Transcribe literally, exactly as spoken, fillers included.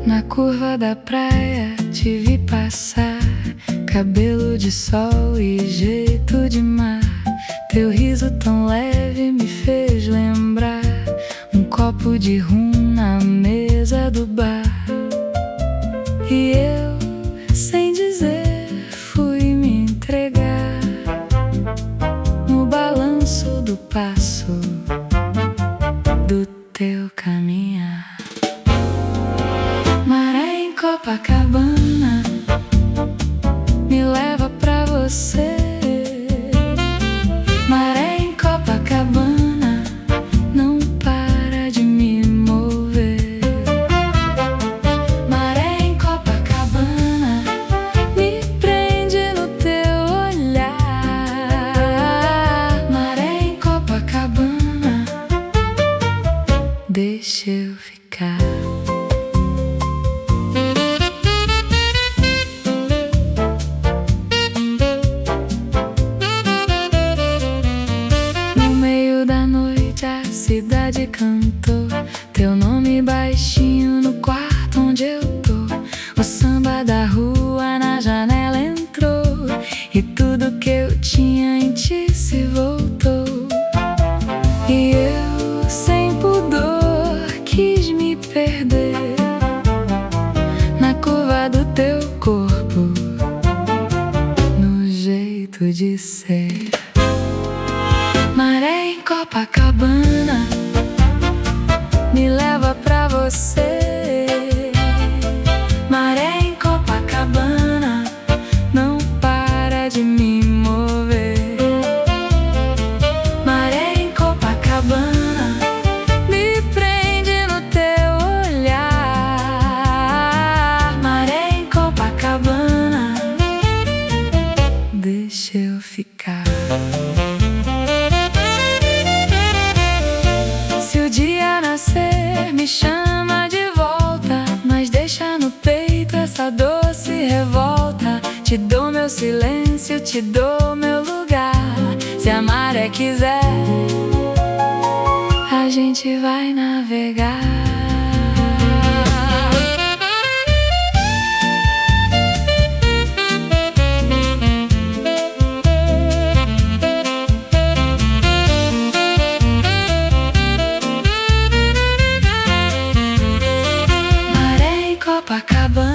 Na curva da praia te vi passar, cabelo de sol e jeito de mar. Teu riso tão leve me fez lembrar um copo de rum na mesa do bar. E eu, sem dizer, fui me entregar no balanço do passo do teu caminhar. Maré em Copacabana me leva pra você. Maré em Copacabana não para de me mover. Maré em Copacabana me prende no teu olhar. Maré em Copacabana, deixa eu ficar. A cidade cantou teu nome baixinho no quarto onde eu tô. O samba da rua na janela entrou e tudo que eu tinha em ti se voltou. E eu, sem pudor, quis me perder na curva do teu corpo, no jeito de ser. Maré em Copacabana me leva pra você. Maré em Copacabana não para de me mover. Maré em Copacabana me prende no teu olhar. Maré em Copacabana, deixa eu ficar. Se o dia nascer, me chama de volta, mas deixa no peito essa doce revolta. Te dou meu silêncio, te dou meu lugar. Se a maré quiser, a gente vai navegar. Copacabana.